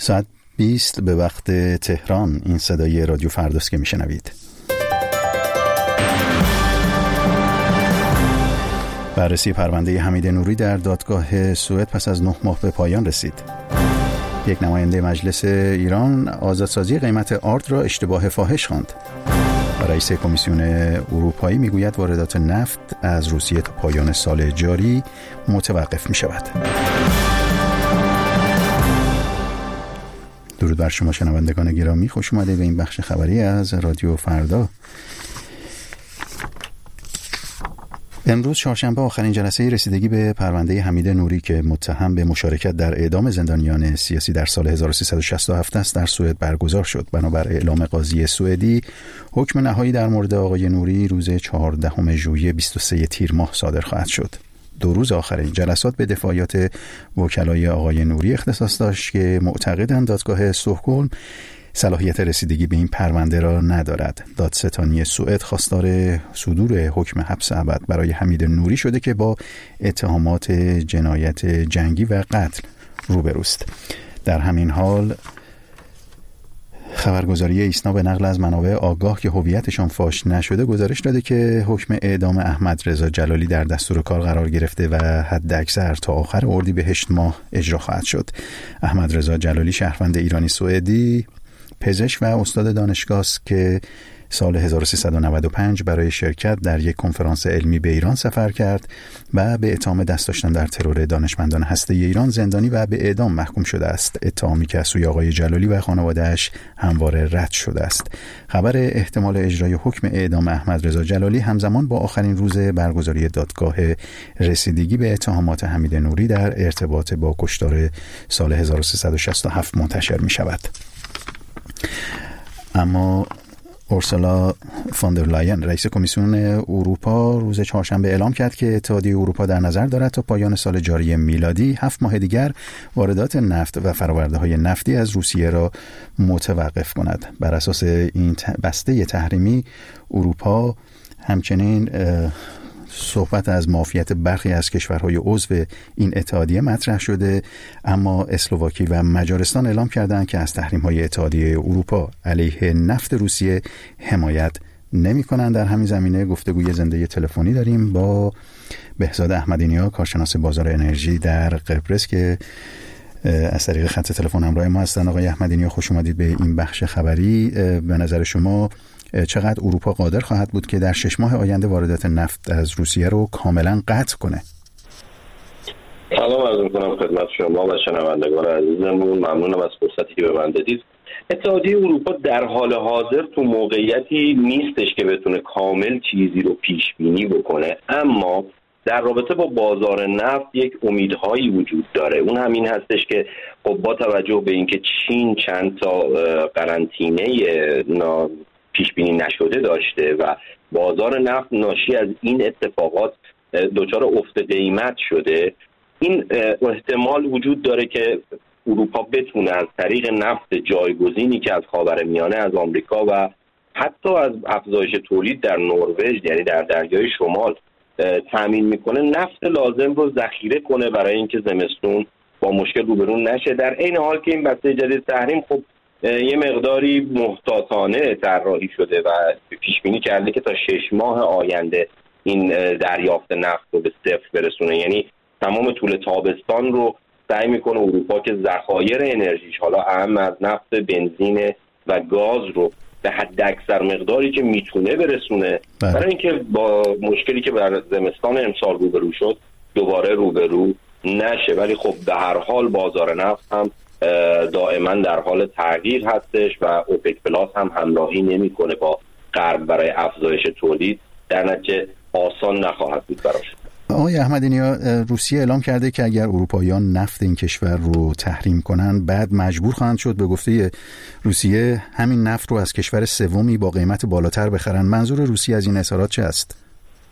ساعت 20 به وقت تهران. این صدای رادیو فرداست که میشنوید. بررسی پرونده حمید نوری در دادگاه سوئد پس از 9 ماه به پایان رسید. یک نماینده مجلس ایران آزادسازی قیمت آرد را اشتباه فاحش خواند. رئیس کمیسیون اروپایی میگوید واردات نفت از روسیه تا پایان سال جاری متوقف می شود. درود بر شما شنوندگان گرامی، خوش اومدید به این بخش خبری از رادیو فردا. امروز چهارشنبه آخرین جلسه رسیدگی به پرونده حمید نوری که متهم به مشارکت در اعدام زندانیان سیاسی در سال 1367 است در سوئد برگزار شد. بنابر اعلام قاضی سوئدی، حکم نهایی در مورد آقای نوری روز 14 ژوئیه 23 تیر ماه صادر خواهد شد. 2 روز آخر این جلسات به دفاعیات وکلای آقای نوری اختصاص داشت که معتقدند دادگاه استکهلم صلاحیت رسیدگی به این پرونده را ندارد. دادستانی سوئد خواستار صدور حکم حبس ابد برای حمید نوری شده که با اتهامات جنایت جنگی و قتل روبروست. در همین حال خبرگزاری ایسنا به نقل از منابع آگاه که هویتشان فاش نشده گزارش داده که حکم اعدام احمد رضا جلالی در دستور کار قرار گرفته و حداکثر تا آخر اردیبهشت ماه اجرا خواهد شد. احمد رضا جلالی شهروند ایرانی سوئدی، پزشک و استاد دانشگاه است که سال 1395 برای شرکت در یک کنفرانس علمی به ایران سفر کرد و به اتهام دست داشتن در ترور دانشمندان هسته‌ای ایران زندانی و به اعدام محکوم شده است. اتهامی که از سوی آقای جلالی و خانواده‌اش همواره رد شده است. خبر احتمال اجرای حکم اعدام احمد رضا جلالی همزمان با آخرین روز برگزاری دادگاه رسیدگی به اتهامات حمید نوری در ارتباط با کشتار سال 1367 منتشر می شود. اما اورسولا فوندرلاین رئیس کمیسیون اروپا روز چهارشنبه اعلام کرد که اتحادیه اروپا در نظر دارد تا پایان سال جاری میلادی 7 ماه دیگر واردات نفت و فرآورده‌های نفتی از روسیه را متوقف کند. بر اساس این بسته تحریمی اروپا همچنین صحبت از معافیت برخی از کشورهای عضو این اتحادیه مطرح شده، اما اسلواکی و مجارستان اعلام کردند که از تحریم‌های اتحادیه اروپا علیه نفت روسیه حمایت نمی‌کنند. در همین زمینه گفتگوی زنده تلفنی داریم با بهزاد احمدی‌نیا، کارشناس بازار انرژی در قبرس که از طریق خط تلفن همراه ما هستند. آقای احمدی‌نیا، خوش اومدید به این بخش خبری. به نظر شما چقدر اروپا قادر خواهد بود که در 6 ماه آینده واردات نفت از روسیه رو کاملا قطع کنه؟ سلام عرض می‌کنم خدمت شما و شنوندگان عزیزمون. ممنونم از فرصتی که به من دادید. اتحادیه اروپا در حال حاضر تو موقعیتی نیستش که بتونه کامل چیزی رو پیش بینی بکنه، اما در رابطه با بازار نفت یک امیدهایی وجود داره. اون همین هستش که خب با توجه به اینکه چین چند تا قرنطینه پیش بینی نشده داشته و بازار نفت ناشی از این اتفاقات دچار افت قیمت شده، این احتمال وجود داره که اروپا بتونه از طریق نفت جایگزینی که از خاورمیانه، از آمریکا و حتی از افزایش تولید در نروژ، یعنی در دریای شمال تامین میکنه، نفت لازم رو ذخیره کنه برای اینکه زمستون با مشکل روبرو نشه. در این حال که این بسته جدید تحریم خب یه مقداری محتاطانه طراحی شده و پیش بینی کرده که تا 6 ماه آینده این دریافت نفت رو به صفر برسونه، یعنی تمام طول تابستان رو سعی میکنه اروپا که ذخایر انرژیش، حالا اهم از نفت، بنزین و گاز رو به حد اکثر مقداری که میتونه برسونه برای اینکه با مشکلی که بر زمستان امسال روبرو شد دوباره روبرو نشه. ولی خب به هر حال بازار نفت هم دائما در حال تغییر هستش و اوپک پلاس هم همراهی نمیکنه با غرب برای افزایش تولید، در نتیجه آسان نخواهد بود براش. آقای احمدی‌نیا، روسیه اعلام کرده که اگر اروپاییان نفت این کشور رو تحریم کنن بعد مجبور خواهند شد به گفته روسیه همین نفت رو از کشور سومی با قیمت بالاتر بخرن. منظور روسیه از این اظهارات چه است؟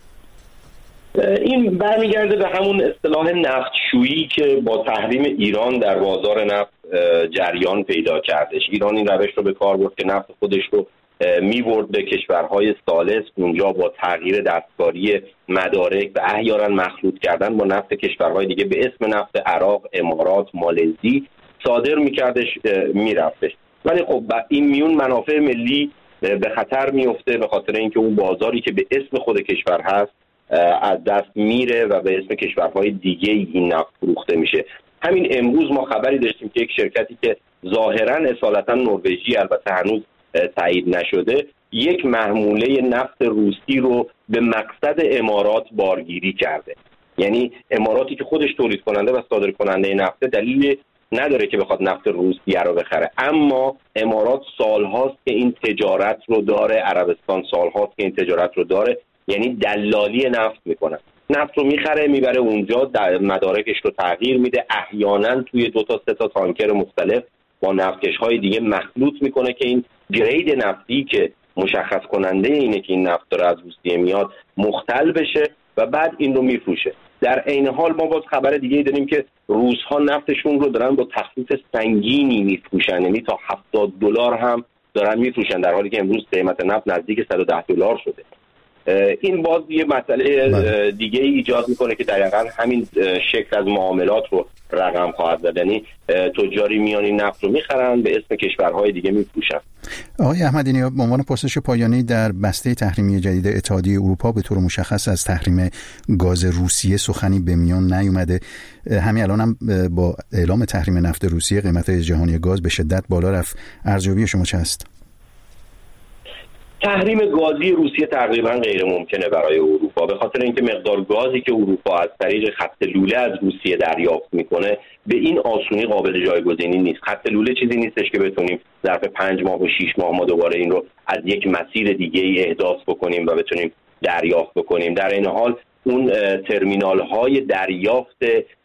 این برمیگرده به همون اصطلاح نفتشویی که با تحریم ایران در بازار نفت جریان پیدا کردش. ایران این روش رو به کار برد که نفت خودش رو می‌برد به کشورهای ثالث، اونجا با تغییر دستکاری مدارک و احیانا مخلوط کردن با نفت کشورهای دیگه به اسم نفت عراق، امارات، مالزی صادر میکردش میرفتش. ولی خب این میون منافع ملی به خطر میفته به خاطر اینکه اون بازاری که به اسم خود کشور هست از دست میره و به اسم کشورهای دیگه این نفت فروخته میشه. همین امروز ما خبری داشتیم که یک شرکتی که ظاهرا اصالتا نروژی، البته هنوز تایید نشده، یک محموله نفت روسی رو به مقصد امارات بارگیری کرده. یعنی اماراتی که خودش تولید کننده و صادر کننده نفت دلیل نداره که بخواد نفت روسیه رو بخره، اما امارات سالهاست که این تجارت رو داره، عربستان سالهاست که این تجارت رو داره، یعنی دلالی نفت میکنه. نفت رو میخره میبره اونجا، در مدارکش رو تغییر میده، احیانا توی 2 تا 3 تا تانکر مختلف با نفتکش‌های دیگه مخلوط میکنه که این گرید نفتی که مشخص کننده اینه که این نفت داره از روسیه میاد مختل بشه و بعد این رو میفروشه. در عین حال ما باز خبر دیگه داریم که روس‌ها نفتشون رو دارن با تخفیف سنگینی میفروشن، یعنی تا $70 هم دارن میفروشن، در حالی که امروز قیمت نفت نزدیک $110 شده. این باز یه مسئله دیگه ایجاد میکنه که دقیقاً همین شکل از معاملات رو رقم خواهد زد. یعنی تجاری میان این نفت رو میخرن به اسم کشورهای دیگه میفروشن. آقای احمدی نژاد، به عنوان پرسش پایانی، در بسته تحریمی جدید اتحادیه اروپا به طور مشخص از تحریم گاز روسیه سخنی به میان نیومده. همین الان هم با اعلام تحریم نفت روسیه قیمت جهانی گاز به شدت بالا رفت. ارزیابی شما چه است؟ تحریم گازی روسیه تقریبا غیر ممکنه برای اروپا، به خاطر اینکه مقدار گازی که اروپا از طریق خط لوله از روسیه دریافت میکنه به این آسونی قابل جایگزینی نیست. خط لوله چیزی نیستش که بتونیم ظرف 5 ماه و 6 ماه ما دوباره این رو از یک مسیر دیگه ای احداث بکنیم و بتونیم دریافت بکنیم. در این حال اون ترمینال های دریافت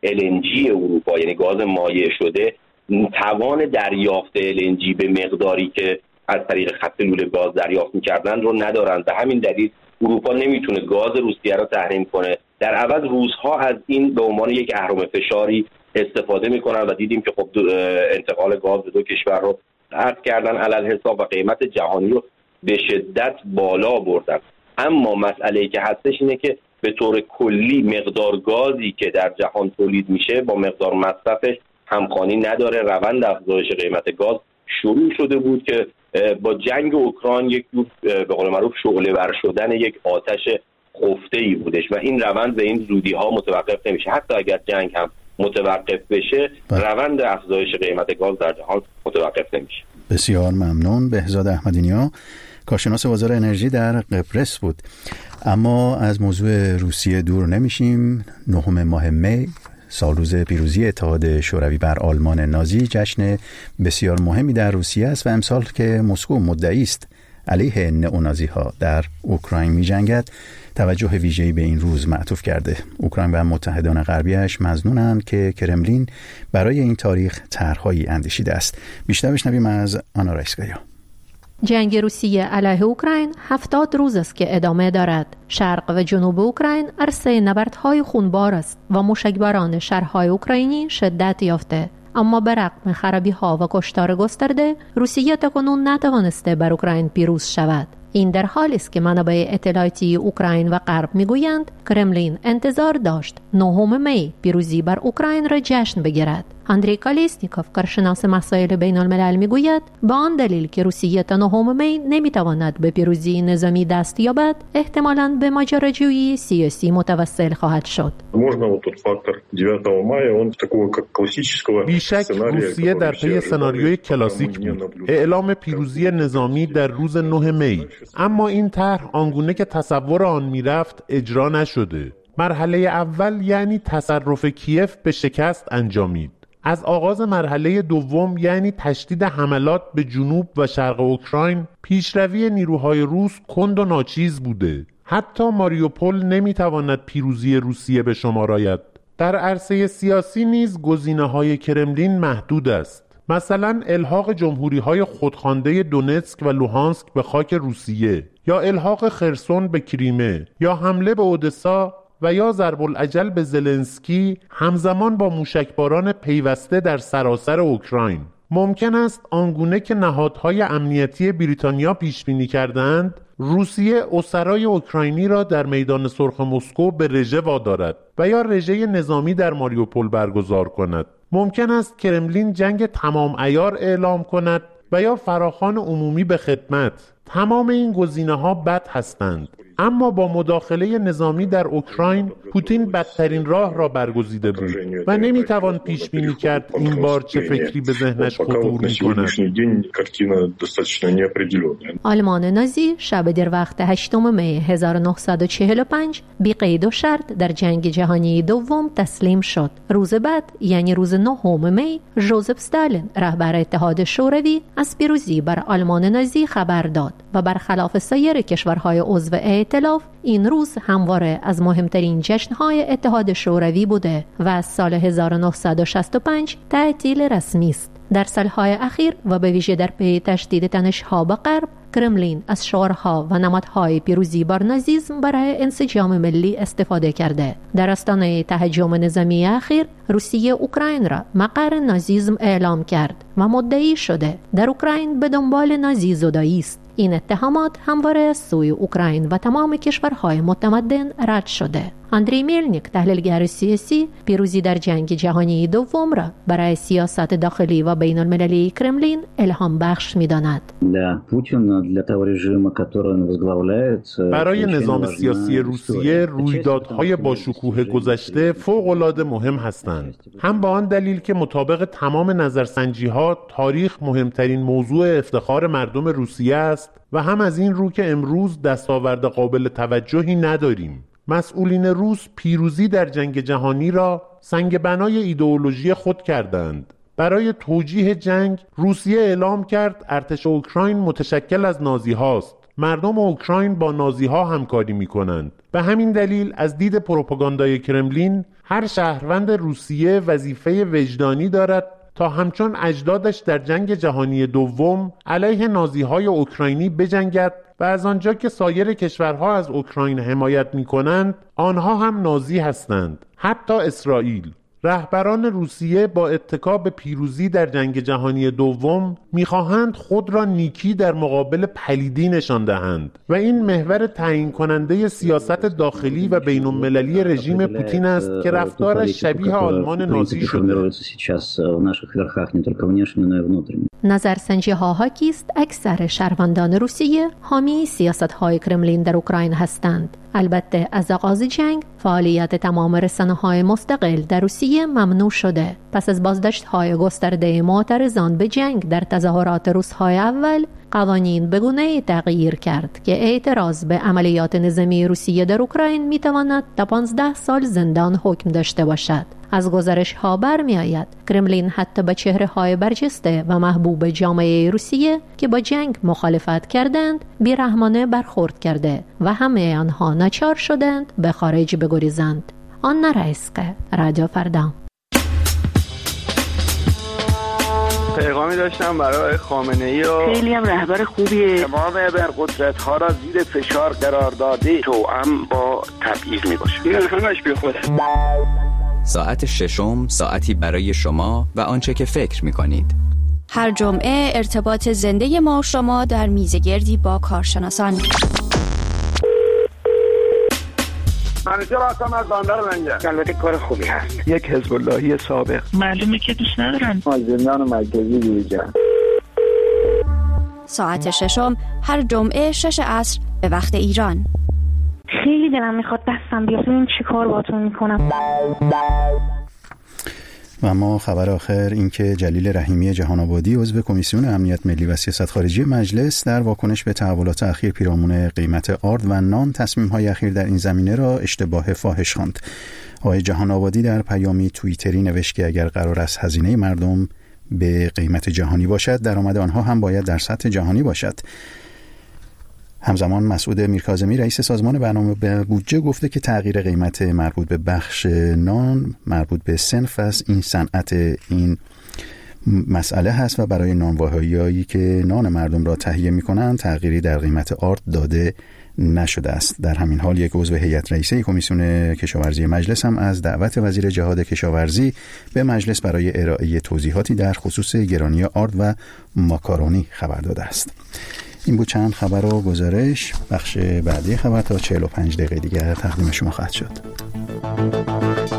LNG اروپا، یعنی گاز مایع شده، توان دریافت LNG به مقداری که از طریق خط لوله گاز دریافت می‌کردن رو ندارن. به همین دلیل اروپا نمیتونه گاز روسیه رو تحریم کنه. در عوض روس‌ها از این به عنوان یک اهرم فشاری استفاده میکنن و دیدیم که خب انتقال گاز به 2 کشور رو قطع کردن علل حساب و قیمت جهانی رو به شدت بالا بردن. اما مسئله‌ای که هستش اینه که به طور کلی مقدار گازی که در جهان تولید میشه با مقدار مصرفش همخوانی نداره. روند افزایش قیمت گاز شروع شده بود که با جنگ اوکراین یک جور به قول معروف شعله ور شدن یک آتش خفته‌ای بودش و این روند به این زودی‌ها متوقف نمیشه. حتی اگر جنگ هم متوقف بشه روند افزایش قیمت گاز در جهان متوقف نمیشه. بسیار ممنون. بهزاد احمدی نژاد، کارشناس بازار انرژی در قبرس بود. اما از موضوع روسیه دور نمیشیم. 9 ماه می، سالروز پیروزی اتحاد شوروی بر آلمان نازی، جشن بسیار مهمی در روسیه است و امسال که مسکو مدعی است علیه نئونازی ها در اوکراین می جنگد، توجه ویژه‌ای به این روز معطوف کرده. اوکراین و متحدان غربیش مظنونند که کرملین برای این تاریخ طرح‌هایی اندیشیده است. بیشتر بشنویم از آنا رایسکایا. جنگ روسیه علیه اوکراین 70 روز است که ادامه دارد. شرق و جنوب اوکراین عرصه نبردهای خونبار است و موشکباران شهرهای اوکراینی شدت یافته. اما برغم خرابی‌ها و کشتار گسترده، روسیه تاکنون نتوانسته بر اوکراین پیروز شود. این در حالی است که منابع اطلاعاتی اوکراین و غرب میگویند کرملین انتظار داشت 9 می پیروزی بر اوکراین را جشن بگیرد. اندری کالیسنیکوف، کارشناس مسائل بین الملل، میگوید با آن دلیل که روسیه تا 9 می نمیتواند به پیروزی نظامی دست یابد، احتمالاً به ماجراجویی سیاسی متوسل خواهد شد. بیشک روسیه در پی سناریوی کلاسیک بود، اعلام پیروزی نظامی در روز 9 می، اما این طرح آنگونه که تصور آن میرفت اجرا نشده. مرحله اول یعنی تصرف کیف به شکست انجامید. از آغاز مرحله دوم یعنی تشدید حملات به جنوب و شرق اوکراین، پیشروی نیروهای روس کند و ناچیز بوده. حتی ماریوپول نمیتواند پیروزی روسیه به شمار آید. در عرصه سیاسی نیز گزینه‌های کرملین محدود است. مثلا الحاق جمهوری‌های خودخوانده دونتسک و لوهانسک به خاک روسیه، یا الحاق خرسون به کریمه، یا حمله به اودسا و یا ضرب العجل به زلنسکی همزمان با موشکباران پیوسته در سراسر اوکراین. ممکن است آنگونه که نهادهای امنیتی بریتانیا پیش بینی کردند، روسیه اسرای اوکراینی را در میدان سرخ مسکو به رژه وادارد و یا رژه نظامی در ماریوپول برگزار کند. ممکن است کرملین جنگ تمام عیار اعلام کند و یا فراخوان عمومی به خدمت. تمام این گزینه‌ها بد هستند، اما با مداخله نظامی در اوکراین پوتین بدترین راه را برگزیده بود و نمیتوان پیش بینی کرد این بار چه فکری به ذهنش خطور می‌کند. آلمان نازی شب در وقت 8 می 1945 بی قید و شرط در جنگ جهانی دوم تسلیم شد. روز بعد یعنی روز 9 می ژوزف استالین رهبر اتحاد شوروی از پیروزی بر آلمان نازی خبر داد و برخلاف سایر کشورهای عضو ائتلاف این روز همواره از مهمترین جشن‌های اتحاد شوروی بوده و از سال 1965 تعطیل رسمی است. در سالهای اخیر و به ویژه در پی تشدید تنش‌ها به غرب، کرملین از شعارها و نمادهای پیروزی بر نازیسم برای انسجام ملی استفاده کرده. در آستانه تهاجم نظامی اخیر، روسیه اوکراین را مقر نازیسم اعلام کرد و مدعی شده در اوکراین به دنبال نازی زدایی است. این اتهامات همواره از سوی اوکراین و تمام کشورهای متمدن رد شده. اندری میلنیک، تحلیلگر سیاسی، پیروزی در جنگ جهانی دوم را برای سیاست داخلی و بین المللی کرملین الهام بخش می‌داند. برای نظام سیاسی روسیه رویدادهای با شکوه گذشته فوق‌العاده مهم هستند. هم به آن دلیل که مطابق تمام نظرسنجی‌ها تاریخ مهمترین موضوع افتخار مردم روسیه است و هم از این رو که امروز دستاورد قابل توجهی نداریم. مسئولین روس پیروزی در جنگ جهانی را سنگ بنای ایدئولوژی خود کردند. برای توجیه جنگ روسیه اعلام کرد ارتش اوکراین متشکل از نازی هاست. مردم اوکراین با نازی ها همکاری می کنند. به همین دلیل از دید پروپاگاندای کرملین هر شهروند روسیه وظیفه وجدانی دارد تا همچون اجدادش در جنگ جهانی دوم علیه نازی‌های اوکراینی بجنگد و از آنجا که سایر کشورها از اوکراین حمایت می‌کنند، آنها هم نازی هستند، حتی اسرائیل. رهبران روسیه با اتکا به پیروزی در جنگ جهانی دوم می‌خواهند خود را نیکی در مقابل پلیدی نشان دهند و این محور تعیین کننده سیاست داخلی و بین‌المللی رژیم پوتین است که رفتارش شبیه آلمان نازی شده. نظرسنجی‌ها حاکی است اکثر شهروندان روسیه حامی سیاست‌های کرملین در اوکراین هستند. البته از آغاز جنگ فعالیت تمام رسانه‌های مستقل در روسیه ممنوع شده. پس از بازداشت‌های گسترده معترضان به جنگ در تظاهرات روزهای اول، قوانین به گونه‌ای تغییر کرد که اعتراض به عملیات نظامی روسیه در اوکراین می‌تواند تا 15 سال زندان حکم داشته باشد. از گزارش‌ها برمی‌آید کرملین حتی به چهره‌های برجسته و محبوب جامعه روسیه که با جنگ مخالفت کردند بی‌رحمانه برخورد کرده و همه آنها ناچار شدند به خارج بگریزند. آن رئیسقه رادیو فردا. پیغامی داشتم برای خامنه‌ای و خیلی هم رهبر خوبیه. تمام ابرقدرت‌ها را زیر فشار قرار داده توأم با تبعیض میباشه. این همش بیخوده. ساعت ششم، ساعتی برای شما و آنچه که فکر می‌کنید. هر جمعه ارتباط زنده ما و شما در میزگردی با کارشناسان. منیجر هستم از بندر لنگر. البته کار خوبی هست. یک حزب اللهی سابق. معلومه که دوست ندارن. از زندان مرکزی بیرون. ساعت ششم هر جمعه 6 عصر به وقت ایران. خیلی دلم میخواد دستم بیاد این چی کار باتون میکنم. و اما خبر آخر این که جلیل رحیمی جهان‌آبادی عضو کمیسیون امنیت ملی و سیاست خارجی مجلس در واکنش به تحولات اخیر پیرامون قیمت آرد و نان تصمیم‌های اخیر در این زمینه را اشتباه فاحش خواند. آقای جهان‌آبادی در پیامی توییتری نوشت که اگر قرار است هزینه مردم به قیمت جهانی باشد، درآمد آنها هم باید در سطح جهانی باشد. همزمان مسعود میرکاظمی رئیس سازمان برنامه بودجه گفته که تغییر قیمت مربوط به بخش نان مربوط به صنف از این صنعت این مسئله هست و برای نانوایی که نان مردم را تهیه می‌کنند تغییری در قیمت آرد داده نشده است. در همین حال یک عضو هیئت رئیسه کمیسیون کشاورزی مجلس هم از دعوت وزیر جهاد کشاورزی به مجلس برای ارائه توضیحاتی در خصوص گرانی آرد و ماکارونی خبر داده است. این بود چند خبر و گزارش. بخش بعدی خبر تا 45 دقیقه دیگر تقدیم شما خواهد شد.